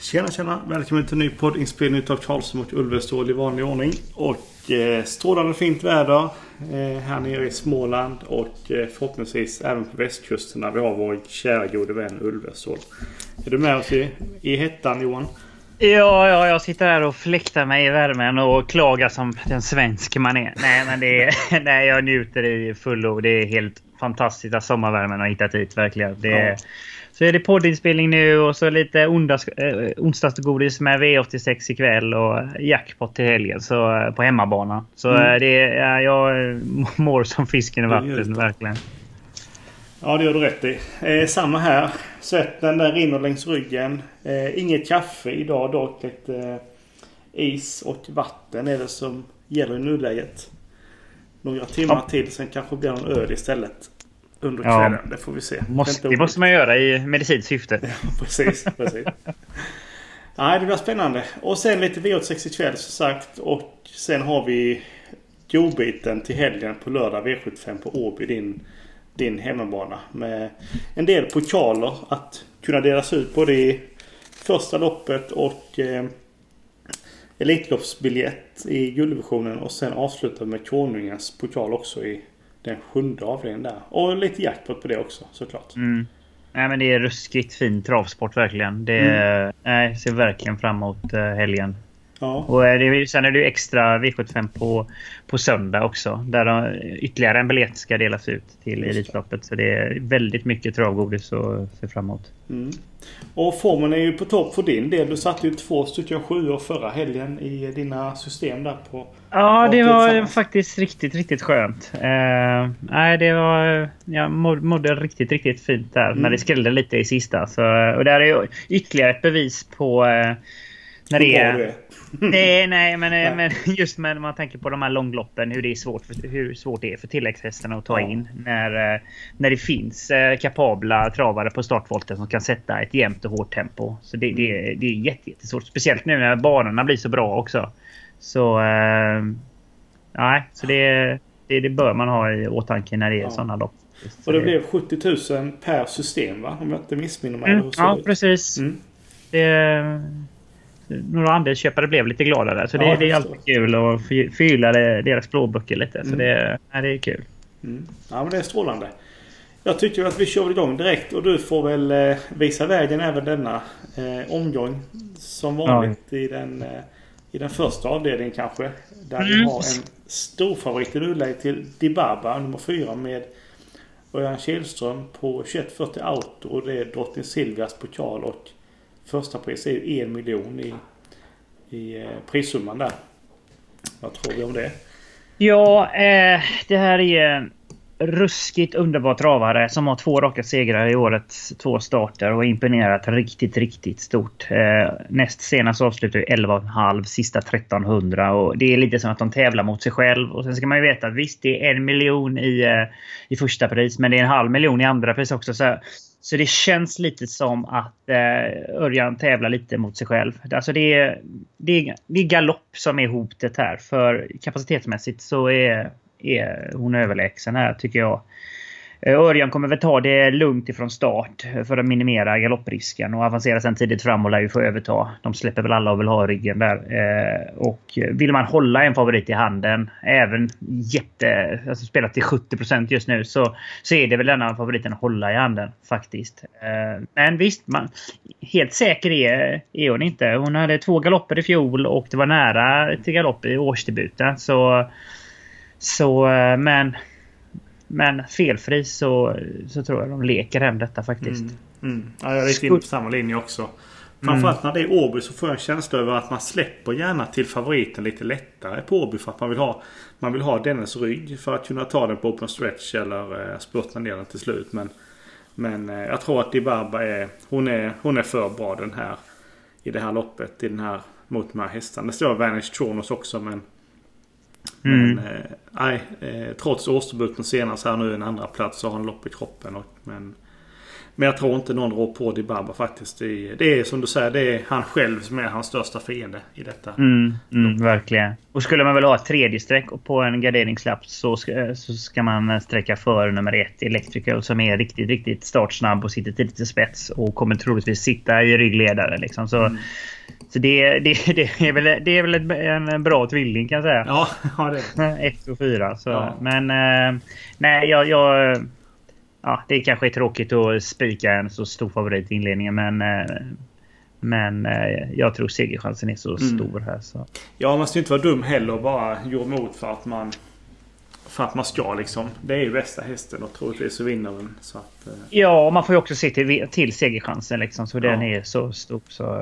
Tjena, välkommen till en ny poddinspelning av Karlsson mot Ulvestål i vanlig ordning. Och strålande fint väder här nere i Småland och förhoppningsvis även på västkusten där vi har vår kära gode vän Ulvestål. Är du med oss i hettan, Johan? Ja, jag sitter här och fläktar mig i värmen och klagar som den svensk man är. Nej, men nej, jag njuter i fullo. Det är helt fantastiskt att sommarvärmen har hittat hit, verkligen. Så är det poddinspelning nu och så lite onsdagsgodis med V86 ikväll och jackpot till helgen så på hemmabana. Så jag mår som fisken i vattnet, verkligen. Ja, det gör du rätt i. Samma här. Svetten där rinner längs ryggen. Inget kaffe idag dock. Lite is och vatten är det som gäller i nuläget. Några timmar till, sen kanske blir någon öl istället under kvällen. Det får vi se. Det måste man göra i medicinskt syfte. Ja, precis. Nej, det blir spännande. Och sen lite V86 ikväll så sagt. Och sen har vi godbiten till helgen på lördag V75 på Åby, din hemmabana, med en del pokaler att kunna delas ut både i första loppet och elitloppsbiljett i gulddivisionen och sen avsluta med Konungens pokal också i den 7:e avdelningen där. Och lite jackpot på det också, såklart. Nej, men det är ruskigt fin travsport, verkligen. Det ser verkligen fram emot helgen. Ja. Och sen är det ju extra V75 på söndag också. Där ytterligare en biljett ska delas ut till elitloppet. Så det är väldigt mycket travgodis att se fram emot. Och formen är ju på topp för din del. Du satte ju 2 stycken 7 förra helgen i dina system där på. Ja, det var faktiskt riktigt skönt. Nej, det var... Jag mådde riktigt fint där när det skrällde lite i sista. Så, och där är ju ytterligare ett bevis på... när det är... Nej, men just när man tänker på de här långloppen, hur svårt det är för tilläggshästarna att ta in när det finns kapabla travare på startvolten som kan sätta ett jämnt och hårt tempo. Så det är jättesvårt, speciellt nu när banorna blir så bra också. Så så det bör man ha i åtanke när det är sådana lopp. Och det blev 70 000 per system, va? Om jag inte missminner mig. Ja, precis. Några andelsköpare blev lite gladare. Så det är alltid kul att fylla deras plånböcker lite. Så det är kul. Ja, men det är strålande. Jag tycker att vi kör igång direkt. Och du får väl visa vägen även denna omgång. Som vanligt i den första avdelningen kanske. Där vi har en stor favorit i nuläget till Dibaba, nummer 4 med Örjan Kihlström på 2140 auto. Och det är Drottning Silvias pokal och första pris är ju 1 miljon i prissumman där. Vad tror vi om det? Ja, det här är en ruskigt underbar travare som har 2 raka segrar i årets 2 starter och imponerat riktigt stort. Näst senast avslutar 11,5, sista 1300 och det är lite som att de tävlar mot sig själv. Och sen ska man ju veta att visst, det är 1 miljon i första pris, men det är 0,5 miljon i andra pris också. Så det känns lite som att Örjan tävlar lite mot sig själv. Alltså det är galopp som är hotet här. För kapacitetsmässigt så är hon överlägsen här, tycker jag. Örjan kommer väl ta det lugnt ifrån start för att minimera galopprisken och avancera sen tidigt fram och lär ju få överta. De släpper väl alla och vill ha ryggen där. Och vill man hålla en favorit i handen, även alltså spelat till 70% just nu, så är det väl denna favoriten att hålla i handen faktiskt. Men visst, helt säker är hon inte. Hon hade 2 galopper i fjol och det var nära till galopp i årsdebuten. Men felfri så tror jag de leker hem detta faktiskt. Ja, jag är lite inne på samma linje också. Framförallt när det är Åby så får jag en känsla över att man släpper gärna till favoriten lite lättare på Åby för att man vill ha dennes rygg för att kunna ta den på open stretch eller spurta ner den till slut. Men jag tror att Dibaba hon är för bra den här i det här loppet, i den här mot de här hästarna. Det står Vanish Tronos också, men trots årsdebuten senast här nu en andra plats så har han lopp i kroppen. Men jag tror inte någon rår på Dibaba faktiskt. Det är som du säger, det är han själv som är hans största fiende i detta. Verkligen. Och skulle man väl ha ett tredje streck på en garderingslapp så ska man sträcka för nummer 1 Electrical som är riktigt, riktigt startsnabb och sitter tidigt i spets och kommer troligtvis sitta i ryggledare liksom. Så det är väl en bra tvilling kan jag säga. Ja det är 1 och 4. Så. Ja. Men nej, det är kanske tråkigt att spika en så stor favorit i inledningen. Men jag tror segerchansen är så stor här. Så. Ja, man ska inte vara dum heller och bara gå emot för att man ska liksom. Det är ju bästa hästen och troligtvis så vinner den. Så att, Ja, och man får ju också se till segerchansen liksom. Så den är så stor så...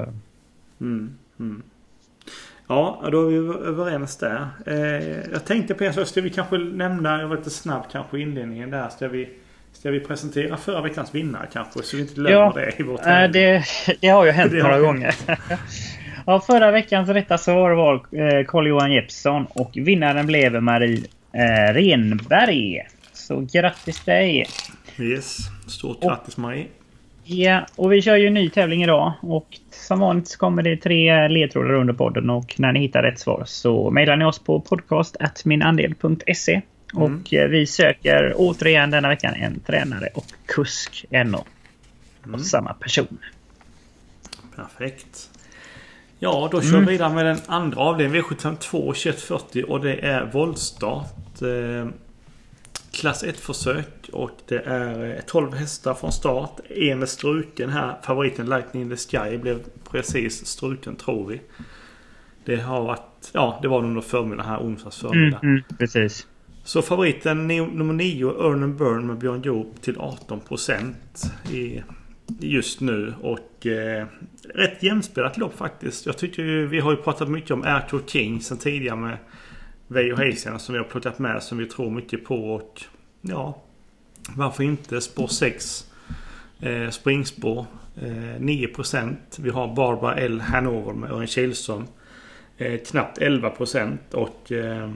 Ja, då är vi överens där. Jag tänkte på en sak, ska vi kanske nämna, jag var lite snabb kanske i inledningen där, ska vi presentera förra veckans vinnare kanske, så vi inte glömmer det i vårt det har ju hänt några gånger. Ja, förra veckans rätta svar var Carl-Johan Jeppsson och vinnaren blev Marie Renberg. Så grattis dig! Yes, stort grattis Marie! Ja, och vi kör ju en ny tävling idag och som vanligt så kommer det 3 ledtrådar under podden och när ni hittar rätt svar så mejlar ni oss på podcast@minandel.se och vi söker återigen denna veckan en tränare och kusk NO av samma person. Perfekt. Ja, då kör vi vidare med den andra avdelningen V752 2140 och det är voltstart. Klass 1-försök och det är 12 hästar från start. En är struken här. Favoriten Lightning in the Sky blev precis struken tror vi. Det har varit, det var under förmiddagen här, onsdags förmiddag. Precis. Så favoriten nummer 9 Earn and Burn med Björn Joop till 18% just nu och rätt jämspelat lopp faktiskt. Jag tycker vi har ju pratat mycket om Airco King sen tidigare med Veijo Heissen som vi har plockat med som vi tror mycket på och varför inte spår 6 springspår 9%. Vi har Barbara L. Hanover med Örjan Kihlström knappt 11% och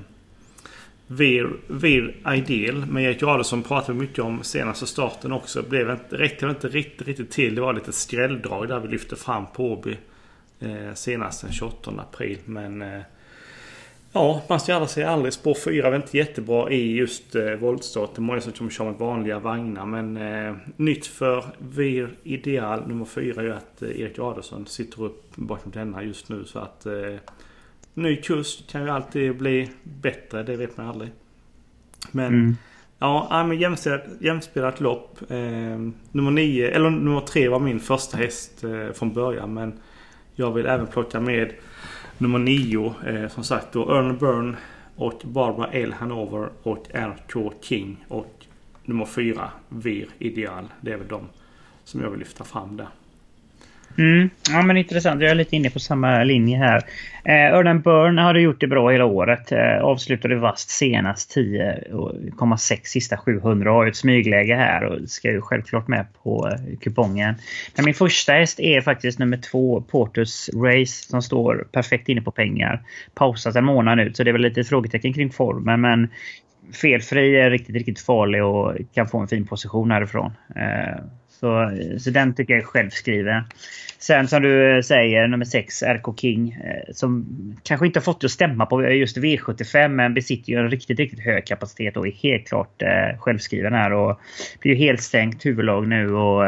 Vir Ideal med Erik Adelsson pratade mycket om senaste starten också. Räckte inte riktigt till. Det var lite skrälldrag där vi lyfte fram Påby senast den 28 april. Men man ska aldrig. Spår 4 var inte jättebra i just voltstart. Det är många som kommer köra med vanliga vagnar. Men nytt för Vir Ideal nummer 4 är att Erik Adelsson sitter upp bakom denna just nu. Så att ny kurs kan ju alltid bli bättre. Det vet man aldrig. Men men jämspelat lopp. Nummer 3 var min första häst från början. Men jag vill även plocka med nummer 9 som sagt då Earn and Burn och Barbara L. Hanover och Airco King och nummer 4 Vir Ideal. Det är väl de som jag vill lyfta fram där. Ja men intressant, jag är lite inne på samma linje här. Earn and Burn har gjort det bra hela året. Avslutade vast senast 10,6 sista 700 och har ett smygläge här och ska ju självklart med på kupongen. Men min första häst är faktiskt nummer 2 Portus Race som står perfekt inne på pengar. Pausat en månad ut så det är väl lite frågetecken kring formen men felfri är riktigt, riktigt farlig och kan få en fin position härifrån. Så den tycker jag är självskriven. Sen som du säger, nummer 6, RK King, som kanske inte har fått att stämma på just V75 men besitter ju en riktigt, riktigt hög kapacitet och är helt klart självskriven här och blir ju helt stängt huvudlag nu och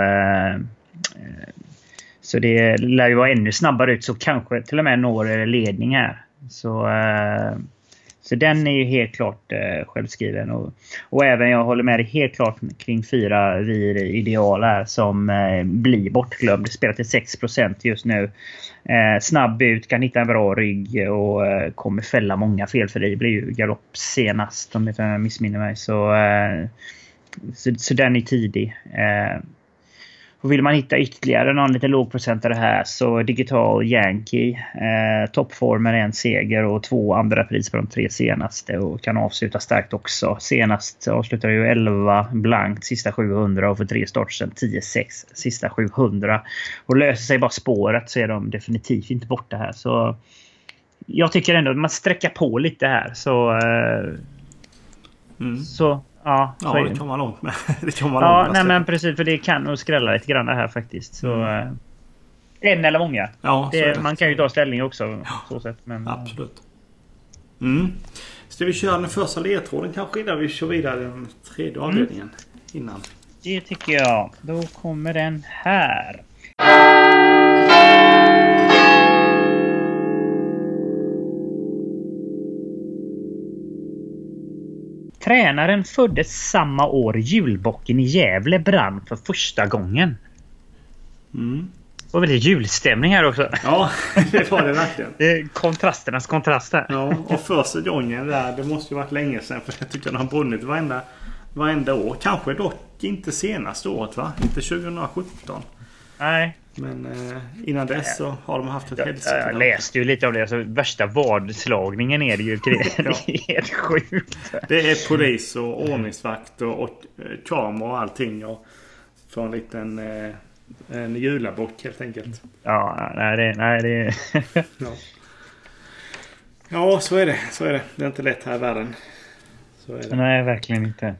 så det lär ju vara ännu snabbare ut så kanske till och med når ledning här. Så den är ju helt klart självskriven och även jag håller med dig helt klart kring 4 Vir Ideal här som blir bortglömd. Spelar till 6% just nu. Snabb ut, kan hitta en bra rygg och kommer fälla många fel för det blir ju galopp senast om jag missminner mig. Så den är tidig. Och vill man hitta ytterligare någon lite lågprocentare här så Digital Yankee toppformer 1 seger och 2 andra pris på de 3 senaste och kan avsluta starkt också. Senast avslutar ju 11 blankt sista 700 och för 3 starter 10-6 sista 700. Och löser sig bara spåret så är de definitivt inte borta här. Så jag tycker ändå att man sträcker på lite här så Ja, det kan vara långt med. Det kan vara ja, långt. Nej, men precis, för det kan nog skrälla lite grann det här faktiskt. Så, en eller många. Ja, man kan ju ta ställning också. Så sätt, men, absolut. Ska vi köra den första ledtråden kanske innan vi kör vidare den tredje avdelningen? Innan. Det tycker jag. Då kommer den här. Tränaren föddes samma år julbocken i Gävle brann för första gången. Det var väldigt julstämning här också. Ja, det var det verkligen. Det är kontrasternas kontraster. Ja, och första gången där, det måste ju varit länge sedan, för jag tycker att han har brunnit varenda år. Kanske dock inte senaste året, va? Inte 2017. Nej. Men innan dess så har de haft ett helsike. Jag läste ju lite av det. Alltså, värsta vadslagningen är det ju. Det är helt sjukt. Det är polis och ordningsvakt och kamera och allting. Och för en liten en julabock helt enkelt. Ja, nej det... Ja, så är det. Så är det. Det är inte lätt här i världen. Så är det. Nej, verkligen inte.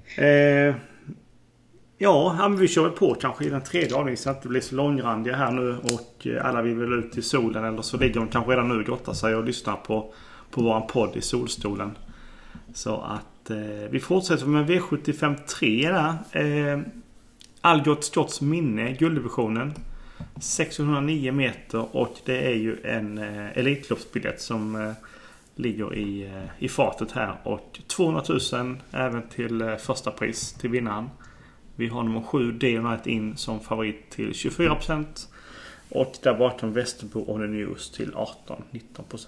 Ja, men vi kör på kanske i den tredje avdelningen så att det blir så långrandiga här nu och alla vill väl ut i solen, eller så ligger de kanske redan nu och gottar sig och lyssnar på våran podd i solstolen. Så att vi fortsätter med V75 3 där. Algot Scotts minne, gulddivisionen. 609 meter och det är ju en elitloppsbiljett som ligger i fatet här. Och 200 000 även till första pris till vinnaren. Vi har nummer 7 Day-Night In som favorit till 24%. Och där bakom Västerbo On The News till 18-19%.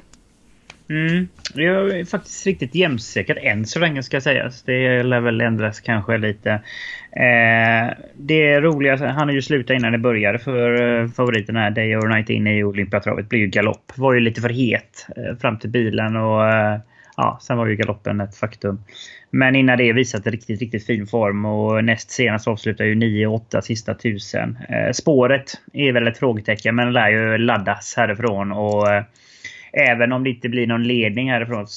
Det är faktiskt riktigt jämsäkert än så länge ska sägas. Det lär väl ändras kanske lite. Det roliga, han har ju slutat innan det började för favoriten här Day or Night In i Olympiatravet blir ju galopp. Var ju lite för het fram till bilen och sen var ju galoppen ett faktum. Men innan det visat riktigt, riktigt fin form och näst senast avslutar ju 9-8 sista 1000. Spåret är väl ett frågetecken men lär ju laddas härifrån och även om det inte blir någon ledning härifrån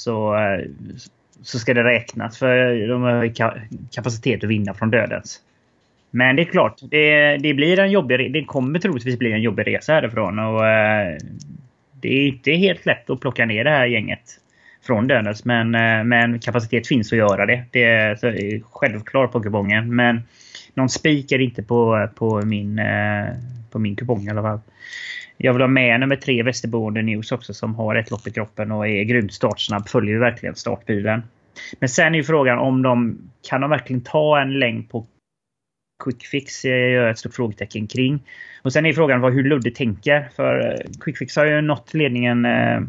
så ska det räknas för de har kapacitet att vinna från dödens. Men det är klart, det blir en jobbig, det kommer troligtvis bli en jobbig resa härifrån och det är inte helt lätt att plocka ner det här gänget från dödens, men kapacitet finns att göra det. Det är självklart på kupongen, men någon spik är inte på min kupong i alla fall. Jag vill ha med nummer 3 Västerbo On The News också som har ett lopp i kroppen och är grymt startsnabb. Följer ju verkligen startbilen. Men sen är ju frågan om kan de verkligen ta en längd på Quick Fix. Jag gör ett stort frågetecken kring. Och sen är frågan hur Ludde tänker. För Quick Fix har ju nått ledningen.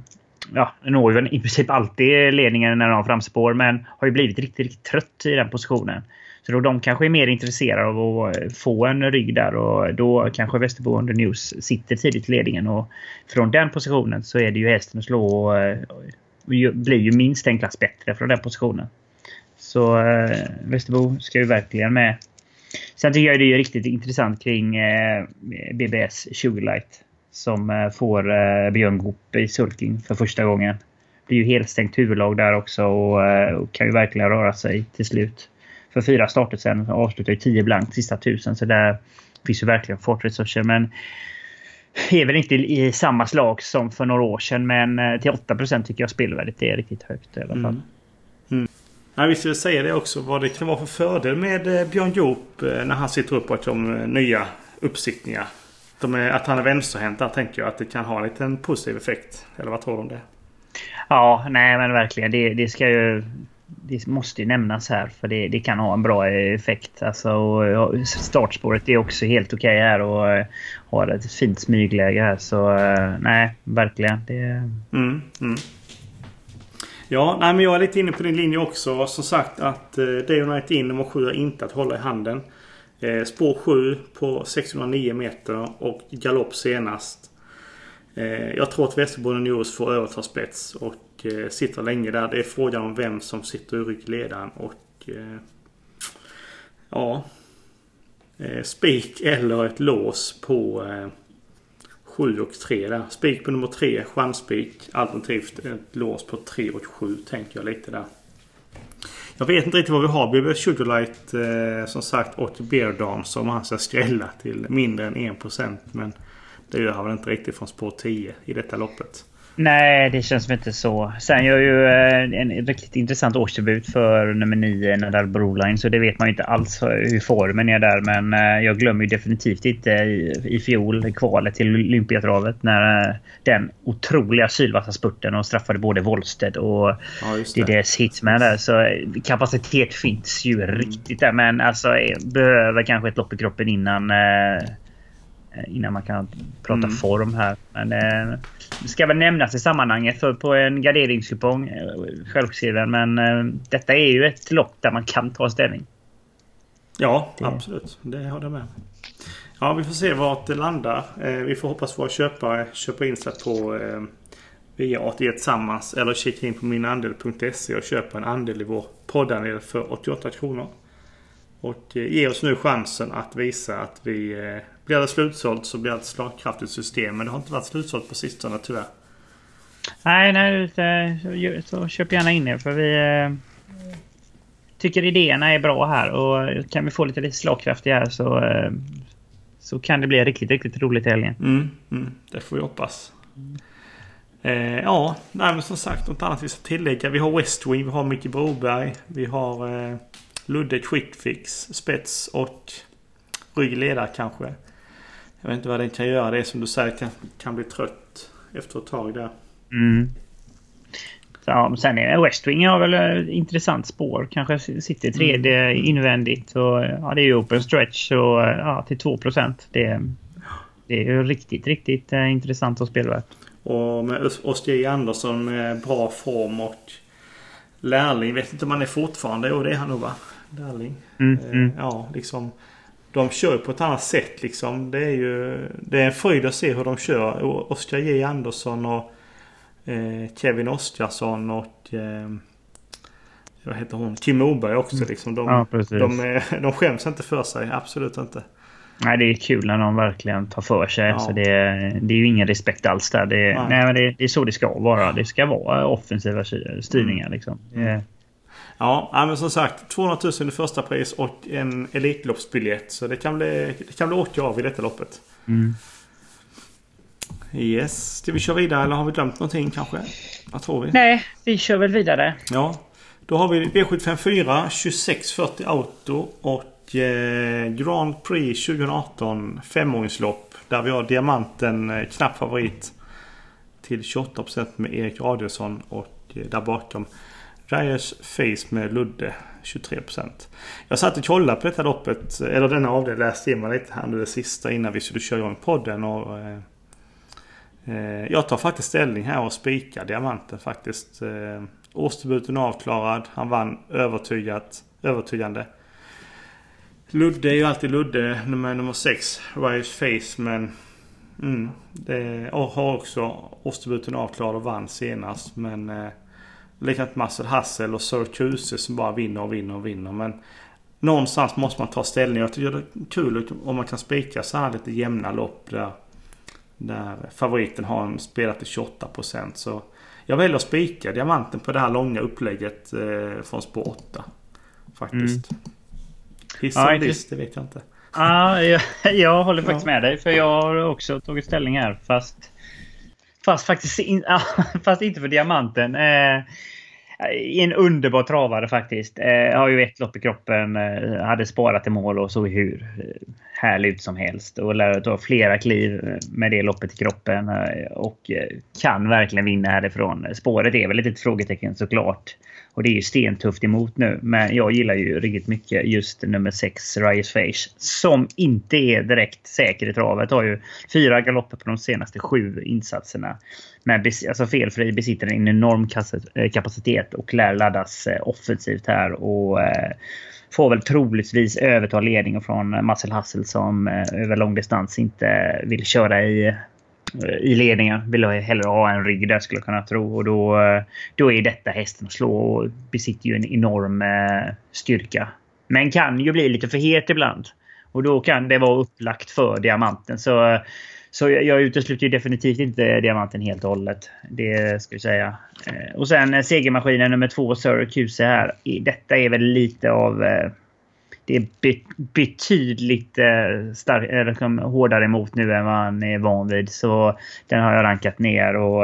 Når ju i princip alltid ledningen när de har framspår. Men har ju blivit riktigt, riktigt trött i den positionen. Så då de kanske är mer intresserade av att få en rygg där och då kanske Västerbo On The News sitter tidigt i ledningen och från den positionen så är det ju hästen att slå och blir ju minst en klass bättre från den positionen. Så Västerbo ska ju verkligen med. Sen tycker jag det är riktigt intressant kring BBS Sugarlight som får Björn Goop i sulking för första gången. Det är ju helt stängt huvudlag där också och kan ju verkligen röra sig till slut. För 4 starter sen avslutar ju 10 blankt sista 1000 så där finns ju verkligen fartresurser men är väl inte i samma slag som för några år sedan men till 8% tycker jag spelvärdet är riktigt högt i alla fall. Ja, vi skulle säga det också vad det kan vara för fördel med Björn Goop när han sitter upp på de nya uppsiktningar. Att han är vänsterhänt där tänker jag att det kan ha en liten positiv effekt. Eller vad tror du om det? Ja, nej men verkligen. Det måste ju nämnas här för det kan ha en bra effekt. Alltså, startspåret är också helt okej här och har ett fint smygläge här. Så nej, verkligen. Ja, nej, men jag är lite inne på din linje också. Som sagt att Day or Night In nummer 7 är inte att hålla i handen. Spår 7 på 609 meter och galopp senast. Jag tror att Västerbo On The News får överta spets och sitter länge där. Det är frågan om vem som sitter i ryggledaren och spik eller ett lås på 7 och 3 där. Spik på nummer 3, chansspik, alternativt ett lås på 3 och 7 tänker jag lite där. Jag vet inte riktigt vad vi har. Vi behöver Sugarlight som sagt och Beardon som han ska skrälla till mindre än 1%. Men det gör han väl inte riktigt från spår 10 i detta loppet. Nej, det känns inte så. Sen gör ju en riktigt intressant årsdebut för nummer 9, Nadal Broline. Så det vet man ju inte alls hur formen är där. Men jag glömmer ju definitivt inte i fjol kvalet till Olympiatravet. När den otroliga sylvassa spurten och straffade både Wollstedt och DDS Hitman där. Så kapacitet finns ju riktigt där. Men alltså behöver kanske ett lopp i kroppen innan man kan prata form här. Men det ska väl nämnas i sammanhanget för på en garderingskupong självskriven, men detta är ju ett lopp där man kan ta ställning. Ja, absolut. Det har jag med. Ja, vi får se vart det landar. Vi får hoppas få köpa in sig på via ATG tillsammans eller kika in på minandel.se och köpa en andel i vår poddandel för 88 kronor. Och ge oss nu chansen att visa att vi blir det slutsålt så blir det ett slagkraftigt system. Men det har inte varit slutsålt på sistone tyvärr. Nej, så köp gärna in er för vi tycker idéerna är bra här. Och kan vi få lite slagkraftiga här så kan det bli riktigt, riktigt roligt i helgen. Det får vi hoppas. Men som sagt, något annat vi ska tillägga. Vi har Westwing, vi har Micke Broberg, vi har Ludde Quickfix, spets och ryggledare kanske. Jag vet inte vad den kan göra. Det är som du säger, kan bli trött efter ett tag där. Så, sen är Westwing har väl intressant spår. Kanske sitter tredje invändigt. Och, det är ju open stretch och till 2%. Det är ju riktigt, riktigt intressant att spela. Och med Ostier Andersson med bra form och lärling. Vet inte om man är fortfarande. Jo, det är han nog, va? Lärling. Ja, liksom. De kör på ett annat sätt liksom. Det är en fröjd att se hur de kör. Oskar J. Andersson och Kevin Oskarsson och vad heter hon? Kim Moberg också liksom. De skäms inte för sig, absolut inte. Nej, det är kul när de verkligen tar för sig. Ja. Så det är ju ingen respekt alls där. Det är så det ska vara. Det ska vara offensiva styrningar liksom. Ja, men som sagt 200 000 i första pris och en elitloppsbiljett. Så det kan bli åka av i detta loppet. Yes. Ska vi köra vidare eller har vi glömt någonting kanske? Vad tror vi? Nej, vi kör väl vidare. Ja, då har vi V754 2640 Auto och Grand Prix 2018 5-åringslopp där vi har Diamanten knapp favorit till 28% med Erik Radiusson och där bakom Ryers Face med Ludde 23%. Jag satt och kollade på detta loppet eller denna avdelning, läste in mig lite här det sista innan vi skulle köra igång podden och jag tar faktiskt ställning här och spikar Diamanten faktiskt. Årsdebuten avklarad, han vann övertygande. Ludde är ju alltid Ludde nummer 6 Ryers Face, men har också årsdebuten avklarad och vann senast, men likadant Marcel Hassel och Sir Kuse som bara vinner. Men någonstans måste man ta ställning. Jag tycker det är kul om man kan spika så här lite jämna lopp där favoriten har spelat till 28%. Så jag väljer att spika Diamanten på det här långa upplägget från spår 8 faktiskt. Det vet jag inte. Jag håller faktiskt med dig, för jag har också tagit ställning här fast faktiskt fast inte för Diamanten. En underbar travare faktiskt. Har ju ett lopp i kroppen, hade sparat i mål och såg hur härlig ut som helst och lärde ta flera kliv med det loppet i kroppen och kan verkligen vinna härifrån. Spåret är väl ett frågetecken såklart. Och det är ju stentufft emot nu. Men jag gillar ju riktigt mycket just nummer 6, Ryers Face. Som inte är direkt säker i travet. Har ju 4 galopper på de senaste 7 insatserna. Men alltså felfri besitter en enorm kapacitet. Och lär laddas offensivt här. Och får väl troligtvis överta ledningen från Marcel Hassel. Som över lång distans inte vill köra i ledningen, vill jag hellre ha en rygg där skulle jag kunna tro, och då är detta hästen att slå och besitter ju en enorm styrka, men kan ju bli lite för het ibland och då kan det vara upplagt för Diamanten, så Så jag utesluter ju definitivt inte diamanten helt och hållet. Det ska jag säga. Och sen segermaskinen nummer 2, Syracuse här. Detta är väl lite av... Det är betydligt hårdare emot nu än vad han är van vid. Så den har jag rankat ner. Och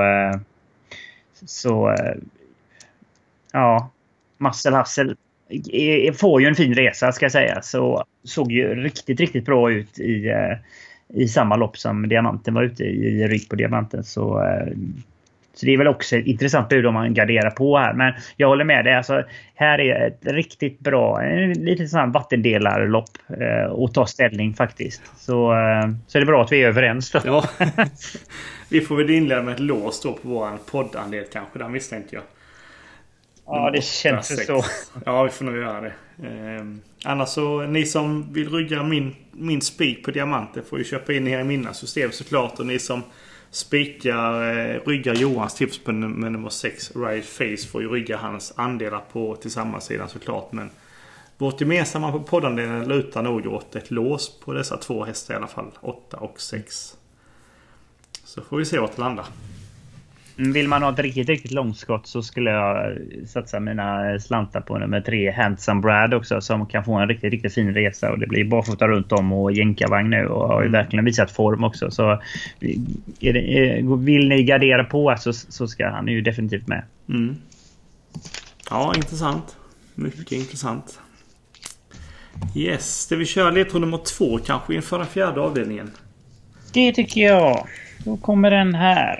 ja, Marcel Hassel får ju en fin resa, ska jag säga. Så såg ju riktigt, riktigt bra ut i samma lopp som diamanten var ute i rygg på diamanten. Så det är väl också ett intressant bud om man garderar på här. Men jag håller med dig. Alltså, här är ett riktigt bra, lite sån vattendelarlopp och ta ställning faktiskt. Så är det bra att vi är överens då. Ja. Vi får väl inleda med ett lås då på vår poddandel kanske. Där misstänkte jag. Ja, det känns så. Ja, vi får nog göra det. Annars så, ni som vill rygga min spik på diamanten får ju köpa in er i mina system såklart. Och ni som ryggar Johans tips på med nummer 6, Riot Face, får ju rygga hans andelar på tillsammansidan såklart. Men vårt gemensamma på poddandelen lutar nog åt ett lås på dessa 2 hästar i alla fall. 8 och 6. Så får vi se vart det landar. Vill man ha ett riktigt, riktigt långskott så skulle jag satsa mina slantar på nummer 3, Handsome Brad också, som kan få en riktigt, riktigt fin resa. Och det blir barfota runt om och jänkarvagn nu och har ju verkligen visat form också. Så vill ni gardera på så ska han ju definitivt med. Mm. Ja, intressant. Mycket intressant. Yes, det vi kör ledtråd nummer 2 kanske inför den 4:e avdelningen. Det tycker jag. Då kommer den här.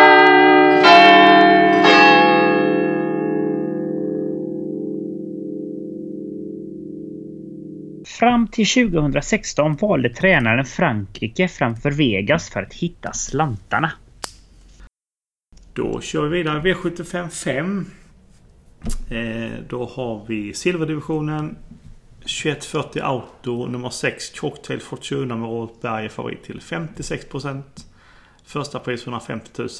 Fram till 2016 valde tränaren Frankrike framför Vegas för att hitta slantarna. Då kör vi vidare V75 5. Då har vi silverdivisionen 2140 Auto nummer 6 Cocktail Fortuna med Robert Berg favorit till 56%. Första pris 150 000.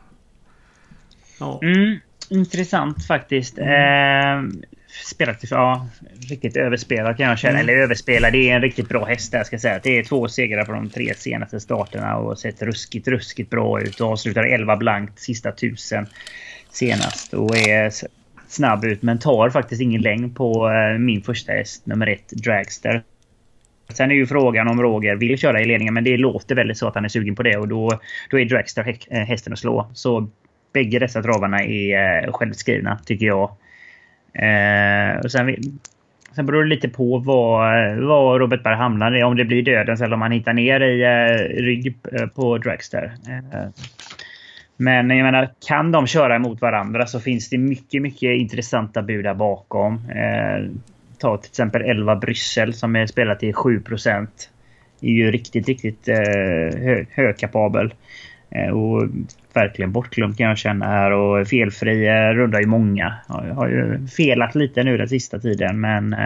Ja. Intressant faktiskt. Spelat riktigt överspelat kan jag känna. Eller överspelad, det är en riktigt bra häst där, ska jag säga. Det är 2 segrar på de 3 senaste starterna och sett ruskigt bra ut och avslutar 11 blankt sista 1000 senast och är snabb ut, men tar faktiskt ingen längd på min första häst nummer 1 Dragster. Sen är ju frågan om Roger vill köra i ledningen, men det låter väldigt så att han är sugen på det och då är Dragster hästen att slå. Så bägge dessa travarna är självskrivna tycker jag. Och sen beror det lite på vad Robert Berg hamnar i, om det blir dödens eller om han hittar ner i rygg på Dragster. Men jag menar, kan de köra emot varandra så finns det mycket, mycket intressanta bud där bakom. Ta till exempel 11 Bryssel som är spelat till 7%. Är ju riktigt högkapabel. Och verkligen bortglömd kan jag känna här. Och felfri rundar ju många. Har ju felat lite nu den sista tiden.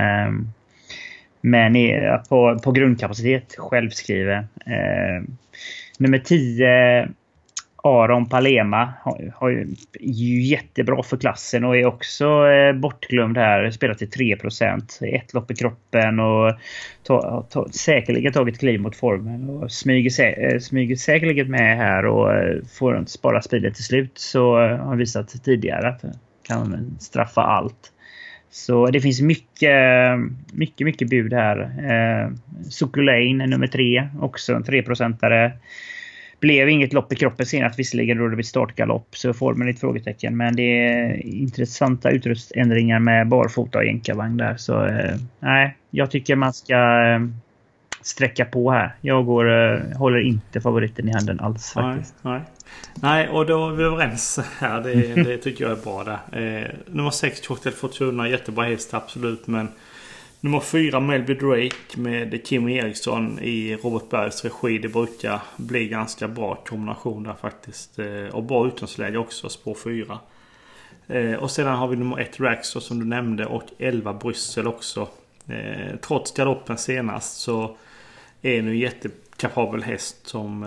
Men är på grundkapacitet självskriven. Nummer 10 Aron Palema har ju jättebra för klassen och är också bortglömd här. Spelat till 3%. Ett lopp i kroppen och säkerligen tagit kliv mot formen. Och smyger säkerligen med här och får spara spelet till slut. Så har han visat tidigare att kan straffa allt. Så det finns mycket bud här. Sukulane nummer 3. Också en 3%are. Blev inget lopp i kroppen senast, visserligen då det blir startgalopp, så formen är ett frågetecken. Men det är intressanta utrustningsändringar med barfota och jänkarvagn där. Så nej, jag tycker man ska sträcka på här. Jag håller inte favoriten i handen alls faktiskt. Nej, och då är vi överens här. Det tycker jag är bra där. Nummer 6, Cocktail Fortuna, jättebra häst, absolut. Men nummer 4, Melby Drake med Kim Eriksson i Robert Bergs regi. Det brukar bli ganska bra kombination där faktiskt. Och bra utgångsläge också, spår 4. Och sedan har vi nummer 1 Raxor som du nämnde och 11 Bryssel också. Trots galoppen senast så är nu jättekapabel häst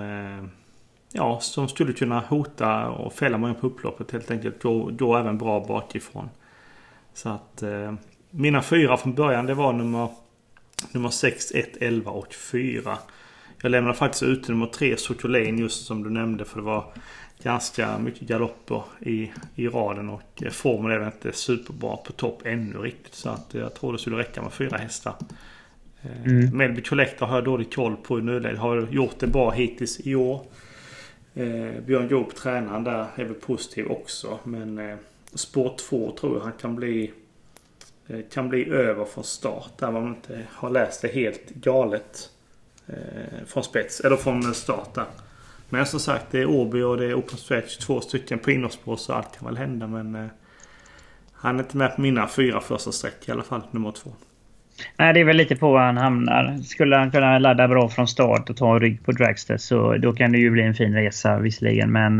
som skulle kunna hota och fälla många på upploppet helt enkelt. Då även bra bakifrån. Så att mina 4 från början, det var nummer 6, 1, 11 och 4. Jag lämnar faktiskt ut nummer 3 Sotolein just som du nämnde, för det var ganska mycket galopper i raden och formen är väl inte superbra på topp ännu riktigt, så att jag tror det skulle räcka med 4 hästar. Melby Collector har jag dålig koll på i nuläget, har gjort det bra hittills i år. Björn Joop, tränaren där, är väl positiv också, men spår 2 tror jag han kan bli över från start där man inte har läst det helt galet från spets eller från starten. Men som sagt, det är Åby och det är Open Stretch, 2 stycken på innerspår, så allt kan väl hända, men han är inte med på mina 4 första streck i alla fall, nummer 2. Nej, det är väl lite på var han hamnar. Skulle han kunna ladda bra från start och ta rygg på Dragster, så då kan det ju bli en fin resa visserligen, men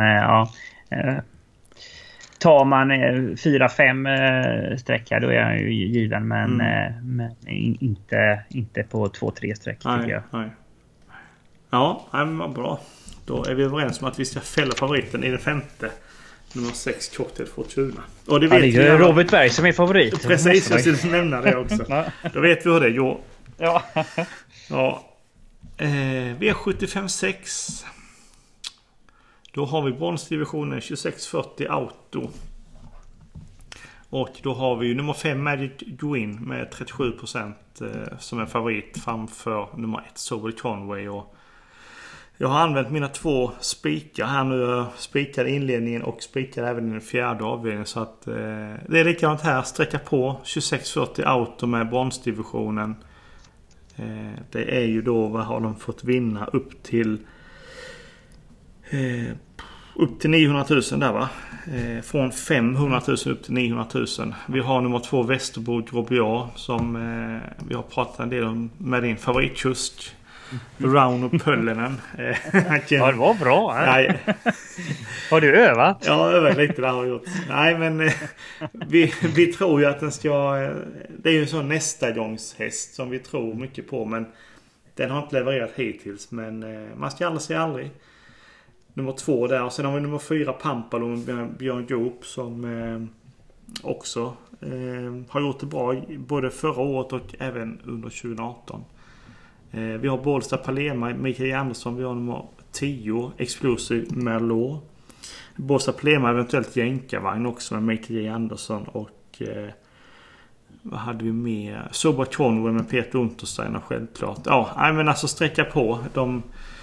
tar man 4-5 streck här, då är han ju given, men inte på 2-3 streck tycker jag. Nej. Ja, men vad bra. Då är vi överens om att vi ska fälla favoriten i den 5:e. Nummer 6 Cocktail Fortuna. Och det vet det är ju Robert Berg som är favorit. Precis, jag skulle nämna det också. Då vet vi hur det går. Ja. V75-6. Då har vi bronsdivisionen 2640 Auto. Och då har vi ju nummer 5 Magic Gwyn med 37% som en favorit framför nummer 1 Sobel Conway. Och jag har använt mina 2 spikar här nu. Jag spikade inledningen och spikade även i den 4:e avdelningen. Så att det är likadant här. Sträcka på 2640 Auto med bronsdivisionen. Det är ju då, vad har de fått vinna? Upp till 900 000 där, va? Från 500 000 upp till 900 000. Vi har nummer 2 Västerbo Grobia som vi har pratat en del om med din favoritkusk Round och Pöllenen. Ja, det var bra. Nej. Har du övat? Ja, övat lite där har jag gjort. Nej, men vi tror ju att den ska... Det är ju en sån nästa gångs häst som vi tror mycket på, men den har inte levererat hittills. Men man ska aldrig säga aldrig. Nummer 2 där. Och sen har vi nummer 4 Pampalo med Björn Joop som också har gjort det bra både förra året och även under 2018. Vi har Bålsta Palema, Mikael Andersson. Vi har nummer 10 Explosive Merlot. Bålsta Palema eventuellt jänkarvagn också med Mikael Andersson. Och vad hade vi mer? Sobel Conway med Peter Untersteiner självklart. Ja, men alltså sträcka på de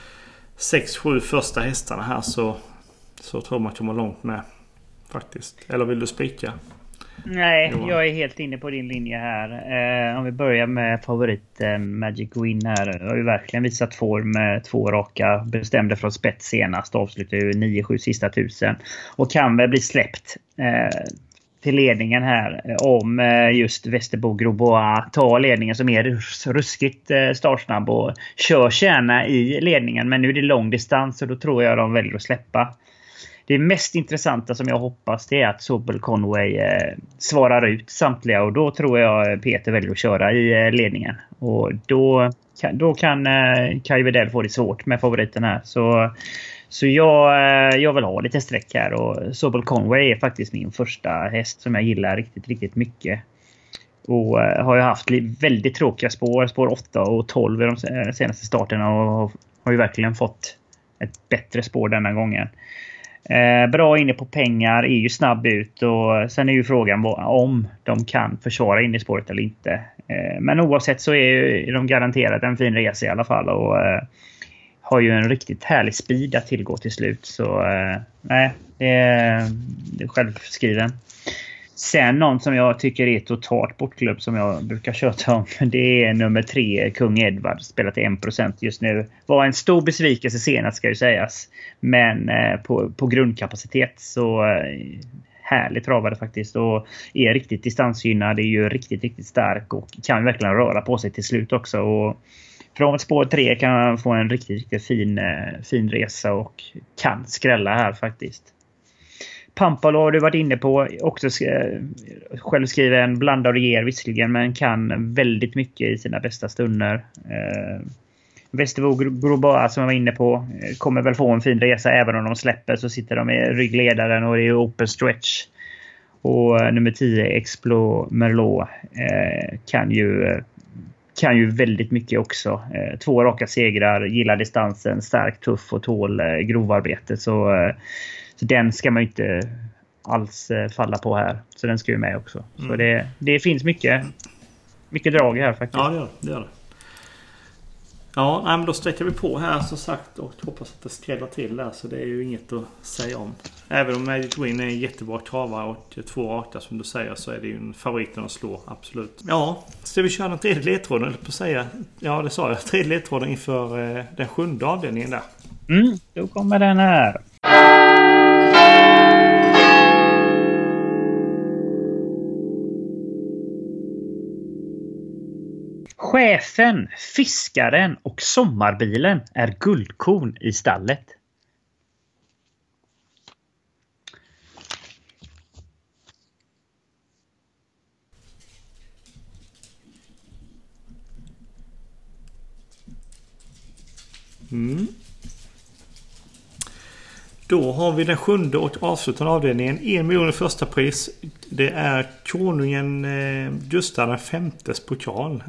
6-7 första hästarna här, så tror man kommer långt med faktiskt. Eller vill du spika? Nej, jag är helt inne på din linje här. Om vi börjar med favoriten Magic Gwyn här. Jag har ju verkligen visat form med 2 raka. Bestämde från spets senast. Avslutade ju 9-7 sista 1000. Och kan väl bli släppt till ledningen här. Om just Västerbo Grobia tar ledningen som är ruskigt startsnabb och kör kärna i ledningen. Men nu är det lång distans och då tror jag de väljer att släppa. Det mest intressanta som jag hoppas, det är att Sobel Conway svarar ut samtliga, och då tror jag Peter väljer att köra i ledningen. Och då kan Kai Widell få det svårt med favoriten här. Så jag vill ha lite streck här, och Sobel Conway är faktiskt min första häst som jag gillar riktigt, riktigt mycket. Och har ju haft väldigt tråkiga spår 8 och 12 i de senaste starterna, och har ju verkligen fått ett bättre spår denna gången. Bra inne på pengar, är ju snabb ut, och sen är ju frågan om de kan försvara in i spåret eller inte. Men oavsett så är de garanterat en fin resa i alla fall, och har ju en riktigt härlig speed att tillgå till slut. Så nej, det är självskriven. Sen någon som jag tycker är totalt bortklubb som jag brukar köta om, det är nummer 3 Kung Edward, spelat 1% just nu. Var en stor besvikelse senast, ska ju sägas, men på grundkapacitet så härligt travade faktiskt, och är riktigt distansgynnad, är ju riktigt, riktigt stark och kan verkligen röra på sig till slut också. Och från spår 3 kan man få en riktigt, riktigt fin resa och kan skrälla här faktiskt. Pampalo har du varit inne på, också självskriven, blandad och ger visserligen, men kan väldigt mycket i sina bästa stunder. Västerbo Grobia som jag var inne på kommer väl få en fin resa, även om de släpper så sitter de i ryggledaren och det är open stretch. Och nummer 10 Explo Merlot kan ju väldigt mycket också. 2 raka segrar, gillar distansen, stark, tuff och tål grovarbete. Så den ska man ju inte alls falla på här. Så den ska ju med också. Så det finns mycket drag här faktiskt. Ja, det gör det. Ja, men då sträcker vi på här som sagt och hoppas att det skräller till där, så det är ju inget att säga om. Även om Magic Win är en jättebra travare och 2 raka som du säger, så är det ju en favoriten att slå, absolut. Ja, ska vi köra den tredje ledtråden, eller på att säga, ja det sa jag, tredje ledtråden inför den 7:e avdelningen där. Då kommer den här. Chefen, fiskaren och sommarbilen är guldkorn i stallet. Då har vi den 7:e och avslutande avdelningen. 1 miljon i första pris. Det är konungen Gustav V:s pokal.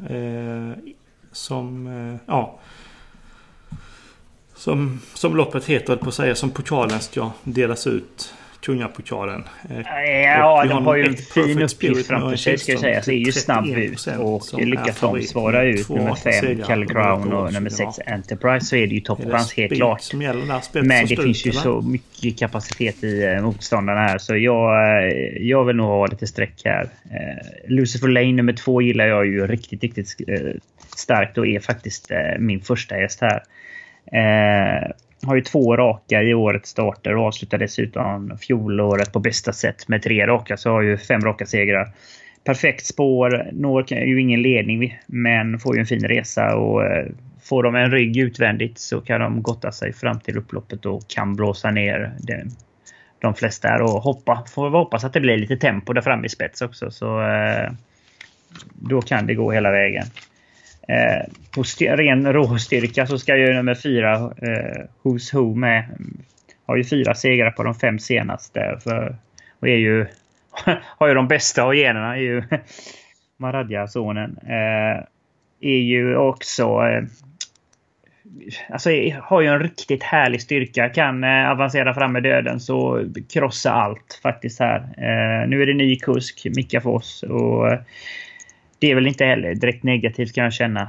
Som loppet heter på att säga, som pokalen ska delas ut. Kungapokalen. Ja, de har ju en fin uppgift framför sig, ska jag säga. Så är ju snabb ut och lyckas de svara ut nummer 5 Cal Crown och nummer 6 Enterprise, så är det ju toppchans helt klart. Men det finns ju så mycket kapacitet i motståndarna här, så jag vill nog ha lite streck här. Lucifer Lane nummer 2 gillar jag ju riktigt starkt och är faktiskt min första häst här. Har ju 2 raka i årets starter och avslutar dessutom fjolåret på bästa sätt med 3 raka, så har ju 5 raka segrar. Perfekt spår, når ju ingen ledning men får ju en fin resa, och får de en rygg utvändigt så kan de gotta sig fram till upploppet och kan blåsa ner de flesta här och får vi hoppas att det blir lite tempo där framme i spets också, så då kan det gå hela vägen. På ren råstyrka så ska ju nummer 4 Who's Who med, har ju 4 segrar på de 5 senaste, och är ju har ju de bästa av generna, är ju Maradja-sonen, är ju också alltså har ju en riktigt härlig styrka, kan avancera fram med döden, så krossa allt faktiskt här. Nu är det ny kusk, Mika Foss, och det är väl inte heller direkt negativt, kan jag känna.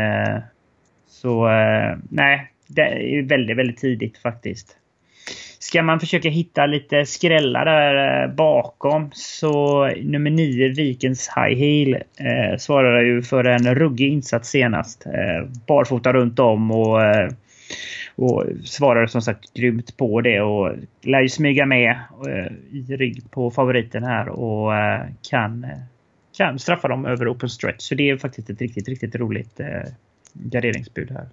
Nej, det är väldigt, väldigt tidigt faktiskt. Ska man försöka hitta lite skrällar där bakom, så nummer 9 Vikens High Heel svarar ju för en ruggig insats senast. Barfota runt om och svarar som sagt grymt på det, och lär ju smyga med i rygg på favoriten här, och kan straffa dem över open stretch. Så det är faktiskt ett riktigt, riktigt roligt garderingsbud här.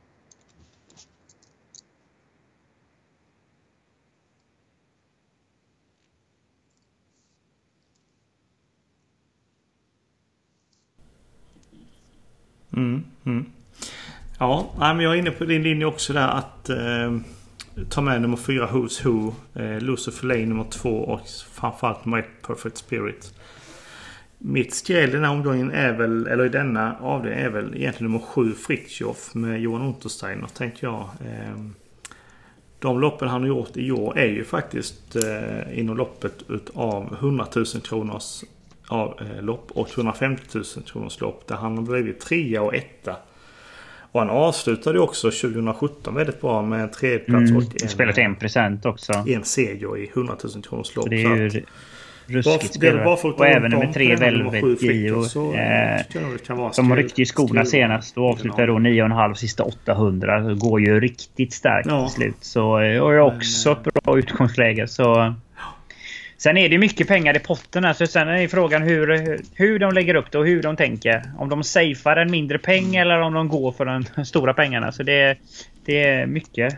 Ja, men jag är inne på din linje också där, att ta med nummer 4 Who's Who, Lucifer Lane nummer 2 och framförallt nummer 1 Perfect Spirit. Mitt skräll i den här omgången är väl, eller i denna avdelning är väl egentligen nummer 7 Fritjof med Johan Untersteiner, tänker jag. De loppen han har gjort i år är ju faktiskt inom loppet av 100 000 kronors lopp och 150 000 kronors lopp, där han har blivit 3 och 1. Och han avslutade också 2017 väldigt bra med en 3:e plats och spelat 1% också. En seger i 100 000 kronors lopp. Det är ju ruskigt spelare. Och även med 3 Velvet Gio. De ryckte ju skorna senast och avslutade då 9,5 sista 800. Det går ju riktigt starkt till slut. Så, och är också ett bra utgångsläge. Så. Sen är det mycket pengar i potten här, så sen är frågan hur de lägger upp det och hur de tänker. Om de safear en mindre peng eller om de går för de stora pengarna. Så det är mycket.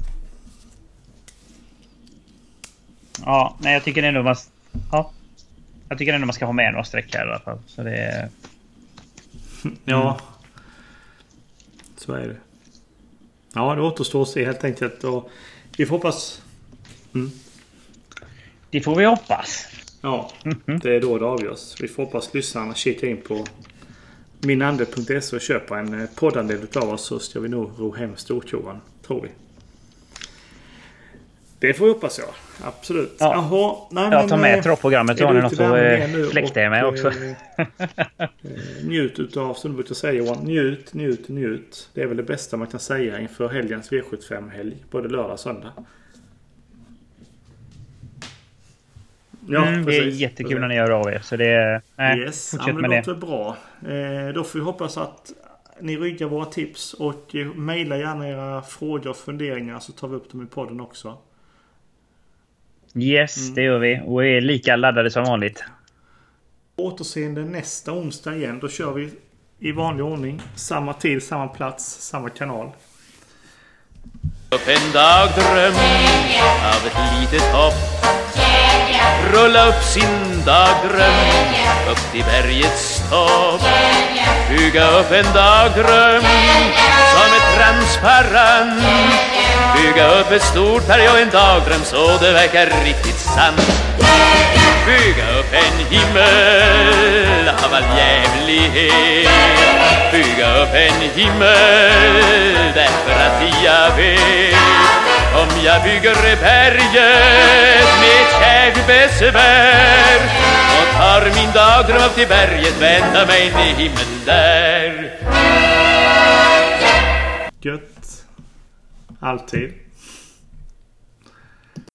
Ja, nej, jag tycker ändå man ska ha med några streck här i alla fall. Så det är. Ja. Så är det. Ja, det återstår att se helt enkelt, och vi får hoppas. Det får vi hoppas. Ja, det är då det avgörs. Vi får hoppas lyssnarna kika in på minande.se och köpa en poddandel utav oss, så ska vi nog ro hem storkovan, tror vi. Det får vi hoppas jag. Absolut. Ja. Jaha, nej, jag tar med trådprogrammet så har ni något att fläkta med också. Njut utav, som du brukar säga Johan. Njut. Det är väl det bästa man kan säga inför helgens V75-helg. Både lördag och söndag. Ja, det är jättekul när ni gör av er. Så det är... fortsätt med det. Låter bra. Då får vi hoppas att ni ryggar våra tips. Och mejla gärna era frågor och funderingar, så tar vi upp dem i podden också. Yes, det gör vi. Och är lika laddade som vanligt. Återseende nästa onsdag igen. Då kör vi i vanlig ordning. Samma tid, samma plats, samma kanal. Upp en dagdröm av ett litet hopp. Rulla upp sin dagdröm upp till bergets topp. Bygga upp en dagdröm som är transparent. Bygga upp ett stort berg och en dagdröm så det verkar riktigt sant. Bygga upp en himmel av all jävlighet. Bygga upp en himmel därför att jag vet. Om jag bygger berget med kärt besvär och tar min dagdröm upp till berget, väntar mig i himlen där. Gött. Alltid.